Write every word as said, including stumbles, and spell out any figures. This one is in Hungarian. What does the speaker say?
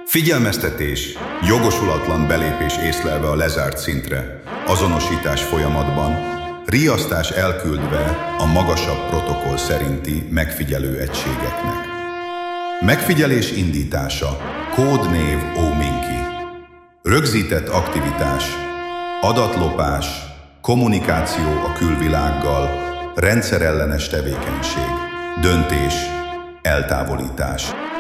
Figyelmeztetés, jogosulatlan belépés észlelve a lezárt szintre, azonosítás folyamatban, riasztás elküldve a magasabb protokoll szerinti megfigyelő egységeknek. Megfigyelés indítása, kódnév Ominki. Rögzített aktivitás, adatlopás, kommunikáció a külvilággal, rendszerellenes tevékenység, döntés, eltávolítás.